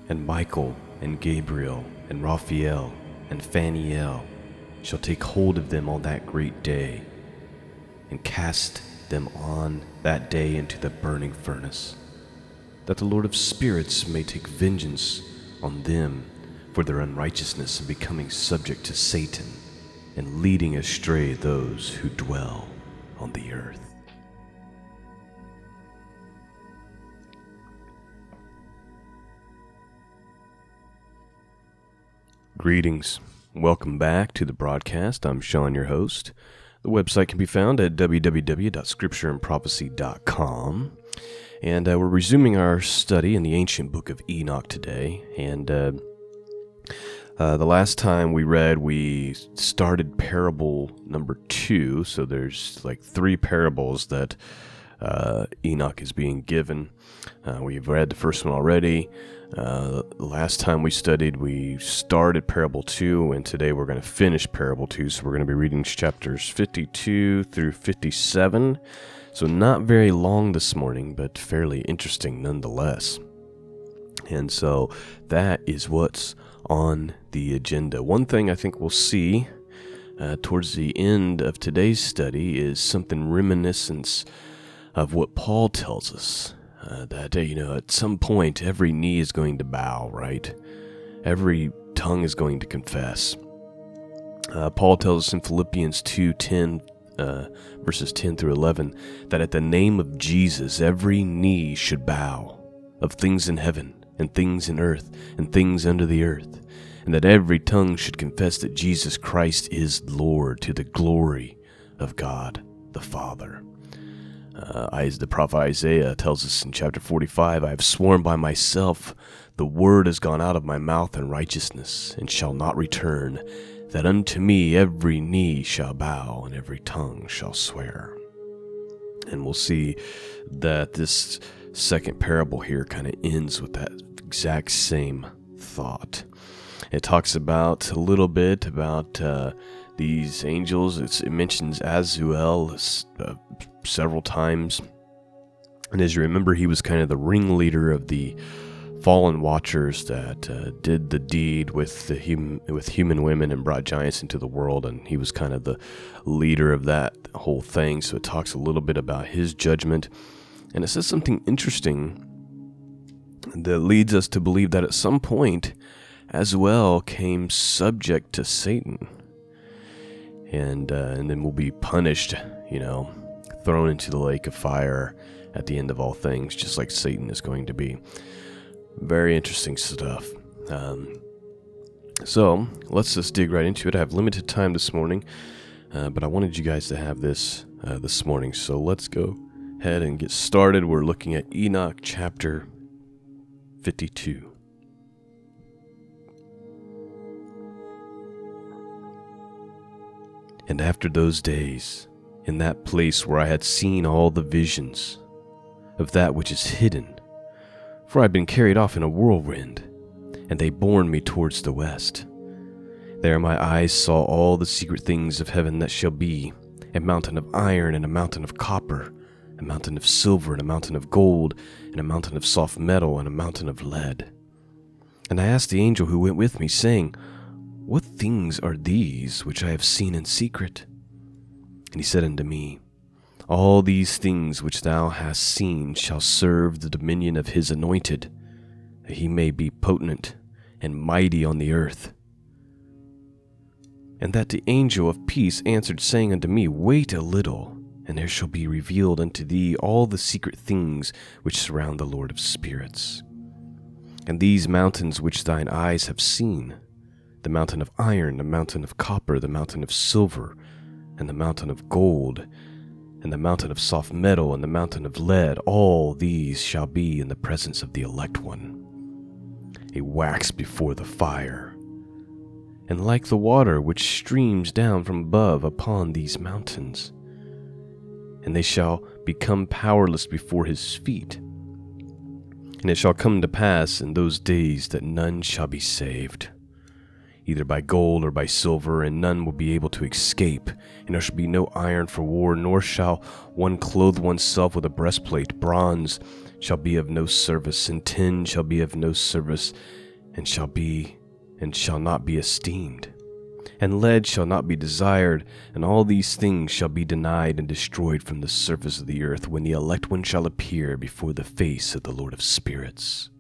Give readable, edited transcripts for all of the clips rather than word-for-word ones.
And Michael and Gabriel and Raphael and Phanuel shall take hold of them on that great day, and cast them on that day into the burning furnace, that the Lord of spirits may take vengeance on them for their unrighteousness in becoming subject to Satan and leading astray those who dwell on the earth. Greetings. Welcome back to the broadcast. I'm Sean, your host. The website can be found at www.scriptureandprophecy.com. And we're resuming our study in the ancient book of Enoch today. And the last time we started parable number 2. So there's like 3 parables that Enoch is being given. We've read the first one already. Last time we studied, we started parable 2, and today we're going to finish parable 2. So we're going to be reading chapters 52 through 57. So not very long this morning, but fairly interesting nonetheless. And so that is what's on the agenda. One thing I think we'll see towards the end of today's study is something reminiscent of what Paul tells us. That, at some point, every knee is going to bow, right? Every tongue is going to confess. Paul tells us in Philippians 2:10, verses 10 through 11, that at the name of Jesus, every knee should bow, of things in heaven, and things in earth, and things under the earth, and that every tongue should confess that Jesus Christ is Lord, to the glory of God the Father. The prophet Isaiah tells us in chapter 45, I have sworn by myself, the word has gone out of my mouth in righteousness, and shall not return, that unto me every knee shall bow, and every tongue shall swear. And we'll see that this second parable here kind of ends with that exact same thought. It talks about a little bit about these angels. It mentions Azazel several times. And as you remember, he was kind of the ringleader of the fallen watchers that did the deed with human women and brought giants into the world. And he was kind of the leader of that whole thing. So it talks a little bit about his judgment. And it says something interesting that leads us to believe that at some point, Azazel came subject to Satan. And then will be punished, thrown into the lake of fire at the end of all things, just like Satan is going to be. Very interesting stuff. So let's just dig right into it. I have limited time this morning, but I wanted you guys to have this this morning. So let's go ahead and get started. We're looking at Enoch chapter 52. And after those days, in that place where I had seen all the visions of that which is hidden, for I had been carried off in a whirlwind, and they borne me towards the west. There my eyes saw all the secret things of heaven that shall be, a mountain of iron and a mountain of copper, a mountain of silver and a mountain of gold, and a mountain of soft metal and a mountain of lead. And I asked the angel who went with me, saying, What things are these which I have seen in secret? And he said unto me, All these things which thou hast seen shall serve the dominion of his anointed, that he may be potent and mighty on the earth. And that the angel of peace answered, saying unto me, Wait a little, and there shall be revealed unto thee all the secret things which surround the Lord of spirits. And these mountains which thine eyes have seen, the mountain of iron, the mountain of copper, the mountain of silver, and the mountain of gold, and the mountain of soft metal, and the mountain of lead, all these shall be in the presence of the elect one, a wax before the fire, and like the water which streams down from above upon these mountains. And they shall become powerless before his feet. And it shall come to pass in those days that none shall be saved, either by gold or by silver, and none will be able to escape. And there shall be no iron for war, nor shall one clothe oneself with a breastplate, bronze, shall be of no service, and tin shall be of no service, and shall not be esteemed. And lead shall not be desired, and all these things shall be denied and destroyed from the surface of the earth, when the elect one shall appear before the face of the Lord of spirits.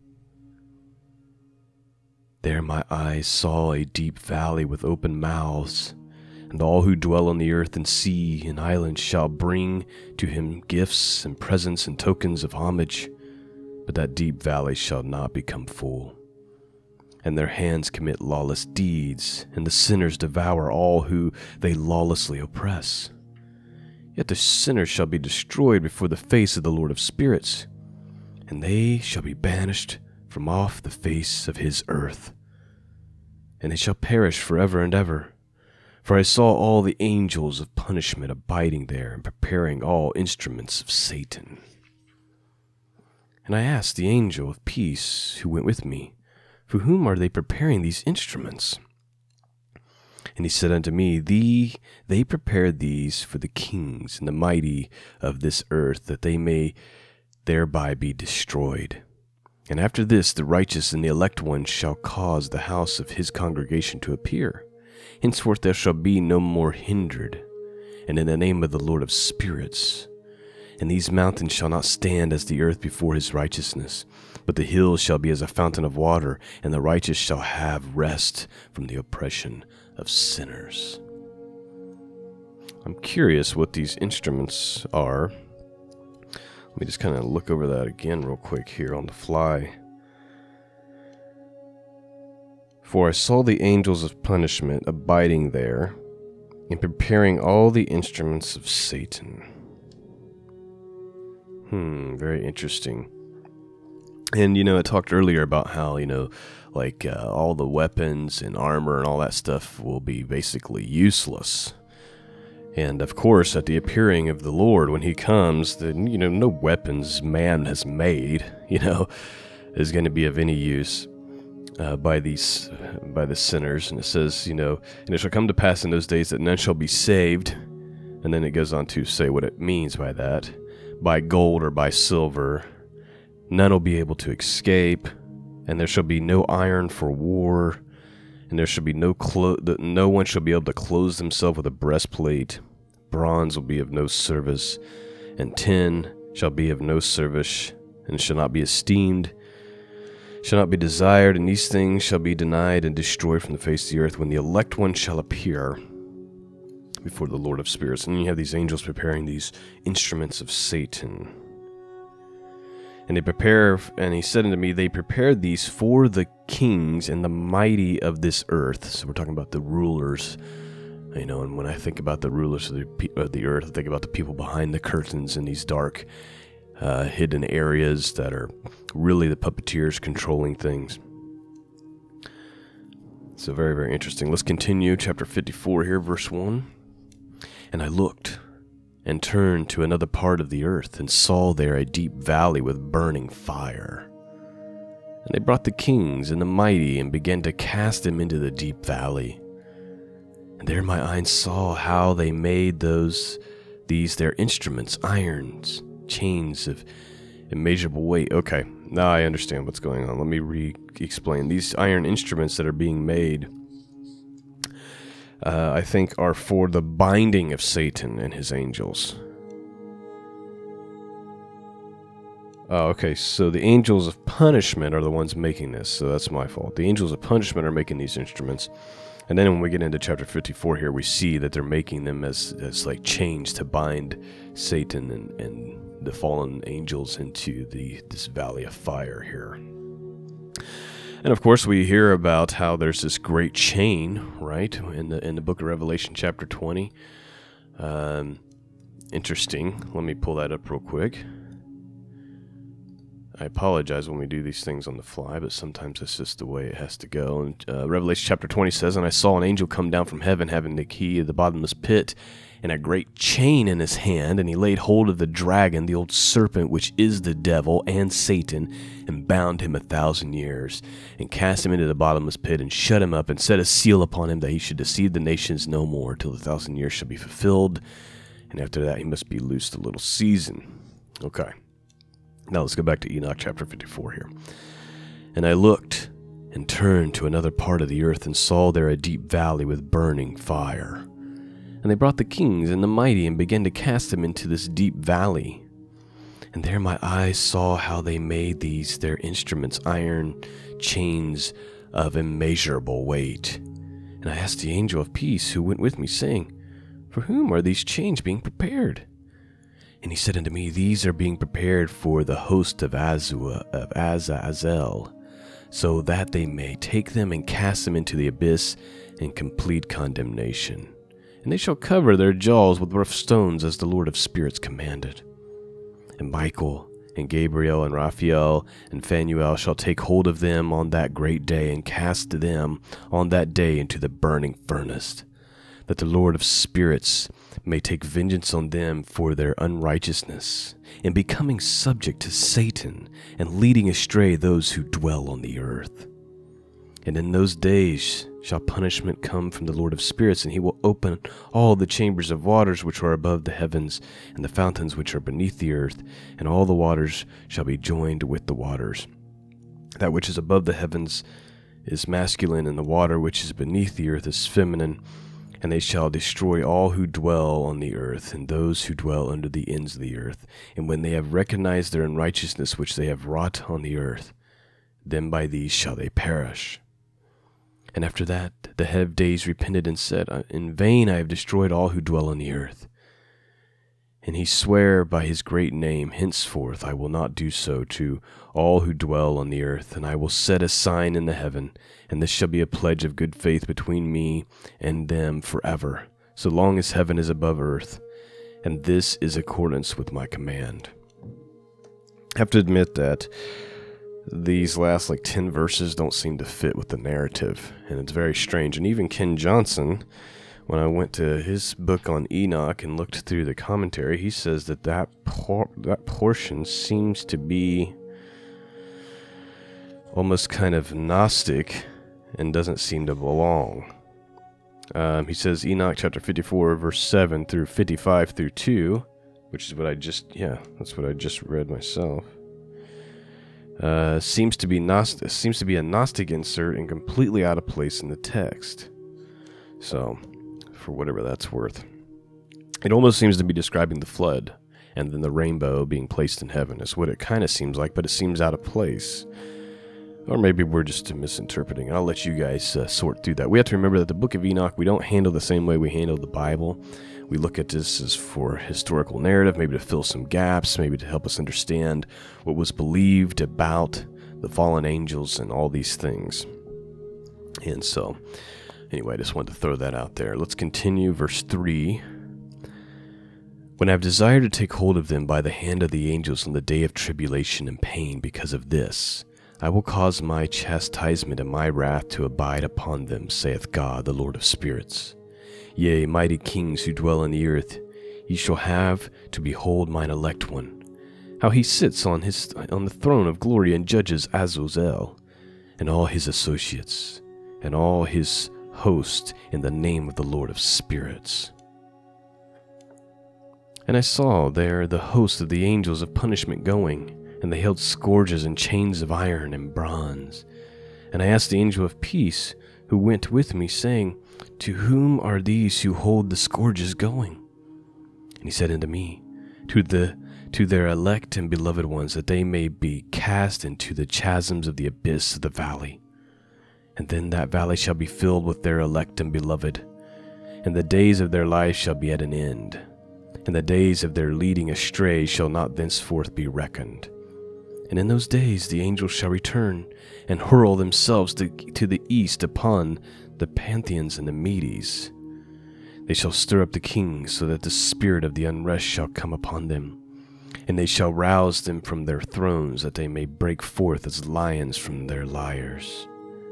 There my eyes saw a deep valley with open mouths, and all who dwell on the earth and sea and islands shall bring to him gifts and presents and tokens of homage, but that deep valley shall not become full. And their hands commit lawless deeds, and the sinners devour all who they lawlessly oppress. Yet the sinners shall be destroyed before the face of the Lord of spirits, and they shall be banished from off the face of his earth, and they shall perish forever and ever. For I saw all the angels of punishment abiding there, and preparing all instruments of Satan. And I asked the angel of peace who went with me, for whom are they preparing these instruments? And he said unto me, They prepared these for the kings and the mighty of this earth, that they may thereby be destroyed. And after this the righteous and the elect one shall cause the house of his congregation to appear. Henceforth there shall be no more hindered, and in the name of the Lord of spirits. And these mountains shall not stand as the earth before his righteousness, but the hills shall be as a fountain of water, and the righteous shall have rest from the oppression of sinners. I'm curious what these instruments are. Let me just kind of look over that again real quick here on the fly. For I saw the angels of punishment abiding there, and preparing all the instruments of Satan. Very interesting. And, it talked earlier about how, all the weapons and armor and all that stuff will be basically useless. And, of course, at the appearing of the Lord, when he comes, then, no weapons man has made, is going to be of any use by the sinners. And it says, and it shall come to pass in those days that none shall be saved. And then it goes on to say what it means by that. By gold or by silver, none will be able to escape, and there shall be no iron for war, and there shall be no one shall be able to clothe himself with a breastplate. Bronze will be of no service, and tin shall be of no service, and shall not be esteemed, shall not be desired, and these things shall be denied and destroyed from the face of the earth, when the elect one shall appear before the Lord of spirits. And you have these angels preparing these instruments of Satan. And he said unto me, they prepared these for the kings and the mighty of this earth. So we're talking about the rulers, and when I think about the rulers of the earth, I think about the people behind the curtains in these dark, hidden areas that are really the puppeteers controlling things. So very, very interesting. Let's continue chapter 54 here, verse 1. And I looked, and turned to another part of the earth, and saw there a deep valley with burning fire. And they brought the kings and the mighty, and began to cast them into the deep valley. And there my eyes saw how they made these their instruments, irons, chains of immeasurable weight. Okay, now I understand what's going on. Let me re-explain. These iron instruments that are being made, I think, are for the binding of Satan and his angels. Oh, okay, so the angels of punishment are the ones making this, so that's my fault. The angels of punishment are making these instruments. And then when we get into chapter 54 here, we see that they're making them as like chains to bind Satan and the fallen angels into this valley of fire here. And of course, we hear about how there's this great chain, right, in the book of Revelation, chapter 20. Interesting. Let me pull that up real quick. I apologize when we do these things on the fly, but sometimes it's just the way it has to go. And Revelation chapter 20 says, And I saw an angel come down from heaven, having the key of the bottomless pit, and a great chain in his hand, and he laid hold of the dragon, the old serpent, which is the devil and Satan, and bound him 1,000 years, and cast him into the bottomless pit, and shut him up, and set a seal upon him, that he should deceive the nations no more, till the 1,000 years shall be fulfilled, and after that he must be loosed a little season. Okay. Now let's go back to Enoch chapter 54 here. And I looked and turned to another part of the earth and saw there a deep valley with burning fire. And they brought the kings and the mighty and began to cast them into this deep valley. And there my eyes saw how they made these their instruments, iron chains of immeasurable weight. And I asked the angel of peace who went with me, saying, For whom are these chains being prepared? And he said unto me, These are being prepared for the host of Azazel, so that they may take them and cast them into the abyss in complete condemnation. And they shall cover their jaws with rough stones, as the Lord of spirits commanded. And Michael and Gabriel and Raphael and Phanuel shall take hold of them on that great day, and cast them on that day into the burning furnace, that the Lord of spirits may take vengeance on them for their unrighteousness, in becoming subject to Satan, and leading astray those who dwell on the earth. And in those days shall punishment come from the Lord of spirits, and he will open all the chambers of waters which are above the heavens, and the fountains which are beneath the earth, and all the waters shall be joined with the waters. That which is above the heavens is masculine, and the water which is beneath the earth is feminine. And they shall destroy all who dwell on the earth, and those who dwell under the ends of the earth. And when they have recognized their unrighteousness which they have wrought on the earth, then by these shall they perish. And after that, the head of days repented and said, In vain I have destroyed all who dwell on the earth. And he sware by his great name, Henceforth I will not do so to all who dwell on the earth, and I will set a sign in the heaven, and this shall be a pledge of good faith between me and them forever, so long as heaven is above earth, and this is accordance with my command. I have to admit that these last 10 verses don't seem to fit with the narrative, and it's very strange. And even Ken Johnson, when I went to his book on Enoch and looked through the commentary, he says that portion seems to be almost kind of Gnostic and doesn't seem to belong. He says Enoch chapter 54 verse 7 through 55 through 2, which is what that's what I just read myself. Seems to be a Gnostic insert and completely out of place in the text. So, for whatever that's worth, it almost seems to be describing the flood and then the rainbow being placed in heaven is what it kind of seems like, but it seems out of place. Or maybe we're just misinterpreting. I'll let you guys sort through that. We have to remember that the book of Enoch, we don't handle the same way we handle the Bible. We look at this as for historical narrative, maybe to fill some gaps, maybe to help us understand what was believed about the fallen angels and all these things. And so, anyway, I just wanted to throw that out there. Let's continue, verse 3. When I have desired to take hold of them by the hand of the angels in the day of tribulation and pain because of this, I will cause my chastisement and my wrath to abide upon them, saith God, the Lord of spirits. Yea, mighty kings who dwell on the earth, ye shall have to behold mine elect one, how he sits on the throne of glory and judges Azazel, and all his associates, and all his host in the name of the Lord of spirits. And I saw there the host of the angels of punishment going, and they held scourges and chains of iron and bronze. And I asked the angel of peace, who went with me, saying, To whom are these who hold the scourges going? And he said unto me, To their elect and beloved ones, that they may be cast into the chasms of the abyss of the valley. And then that valley shall be filled with their elect and beloved, and the days of their life shall be at an end, and the days of their leading astray shall not thenceforth be reckoned. And in those days the angels shall return, and hurl themselves to the east upon the Pantheans and the Medes. They shall stir up the kings, so that the spirit of the unrest shall come upon them. And they shall rouse them from their thrones, that they may break forth as lions from their lairs,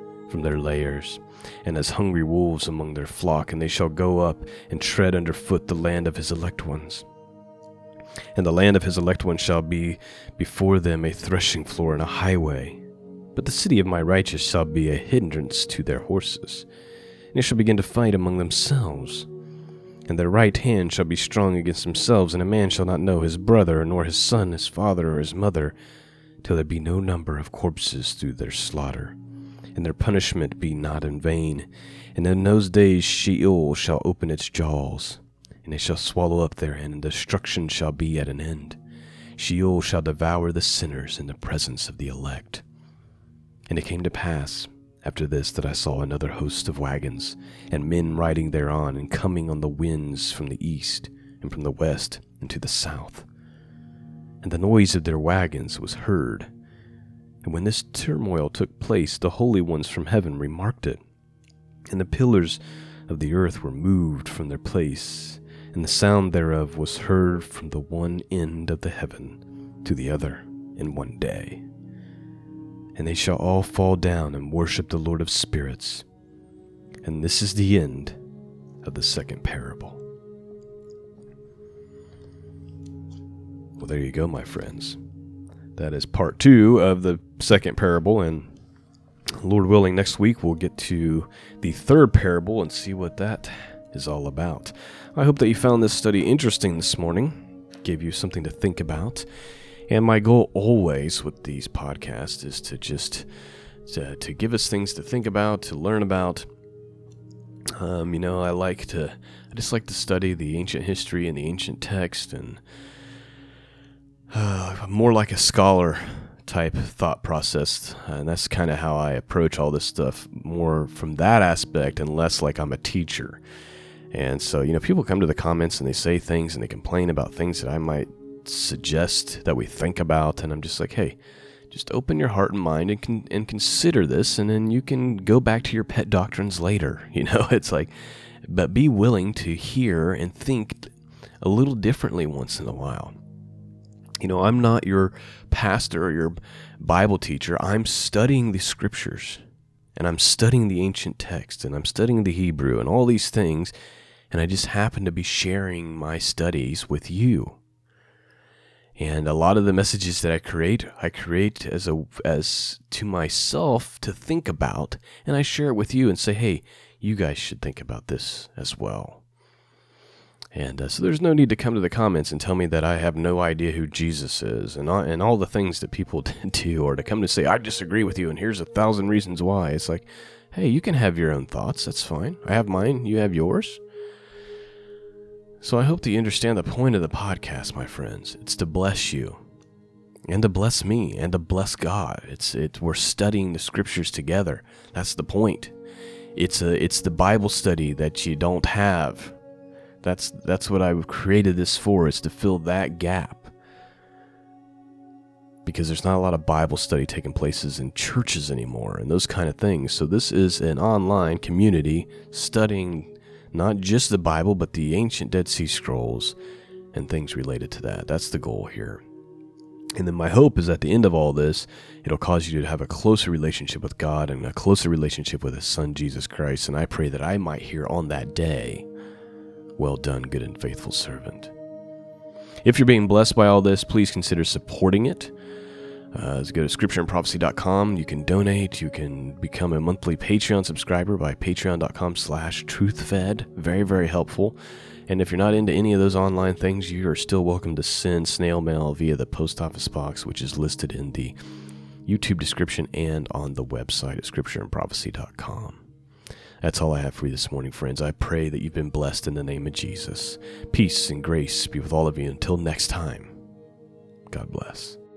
and as hungry wolves among their flock. And they shall go up and tread under foot the land of his elect ones. And the land of his elect ones shall be before them a threshing floor and a highway. But the city of my righteous shall be a hindrance to their horses, and they shall begin to fight among themselves. And their right hand shall be strong against themselves, and a man shall not know his brother, nor his son, his father, or his mother, till there be no number of corpses through their slaughter, and their punishment be not in vain. And in those days Sheol shall open its jaws, and it shall swallow up therein, and destruction shall be at an end. Sheol shall devour the sinners in the presence of the elect. And it came to pass after this that I saw another host of wagons, and men riding thereon, and coming on the winds from the east, and from the west, and to the south. And the noise of their wagons was heard. And when this turmoil took place, the holy ones from heaven remarked it. And the pillars of the earth were moved from their place, and the sound thereof was heard from the one end of the heaven to the other in one day. And they shall all fall down and worship the Lord of spirits. And this is the end of the second parable. Well, there you go, my friends. That is part 2 of the second parable, and Lord willing, next week we'll get to the third parable and see what that is all about. I hope that you found this study interesting this morning, gave you something to think about. And my goal always with these podcasts is to just to give us things to think about, to learn about. I just like to study the ancient history and the ancient text, and more like a scholar type thought process. And that's kind of how I approach all this stuff, more from that aspect and less like I'm a teacher. And so, people come to the comments and they say things and they complain about things that I might suggest that we think about, and I'm just like, hey, just open your heart and mind and consider this, and then you can go back to your pet doctrines later. It's like, but be willing to hear and think a little differently once in a while. I'm not your pastor or your Bible teacher. I'm studying the scriptures, and I'm studying the ancient text, and I'm studying the Hebrew and all these things, and I just happen to be sharing my studies with you. And a lot of the messages that I create as to myself to think about, and I share it with you and say, hey, you guys should think about this as well. And so there's no need to come to the comments and tell me that I have no idea who Jesus is and all the things that people do, or to come to say, I disagree with you and here's 1,000 reasons why. It's like, hey, you can have your own thoughts. That's fine. I have mine. You have yours. So I hope that you understand the point of the podcast, my friends. It's to bless you, and to bless me, and to bless God. We're studying the scriptures together. That's the point. It's the Bible study that you don't have. That's what I created this for, is to fill that gap. Because there's not a lot of Bible study taking places in churches anymore, and those kind of things. So this is an online community studying not just the Bible, but the ancient Dead Sea Scrolls and things related to that. That's the goal here. And then my hope is at the end of all this, it'll cause you to have a closer relationship with God and a closer relationship with His Son, Jesus Christ. And I pray that I might hear on that day, well done, good and faithful servant. If you're being blessed by all this, please consider supporting it. Go to scriptureandprophecy.com. You can donate. You can become a monthly Patreon subscriber by patreon.com/truthfed. Very, very helpful. And if you're not into any of those online things, you are still welcome to send snail mail via the post office box, which is listed in the YouTube description and on the website at scriptureandprophecy.com. That's all I have for you this morning, friends. I pray that you've been blessed in the name of Jesus. Peace and grace be with all of you. Until next time, God bless.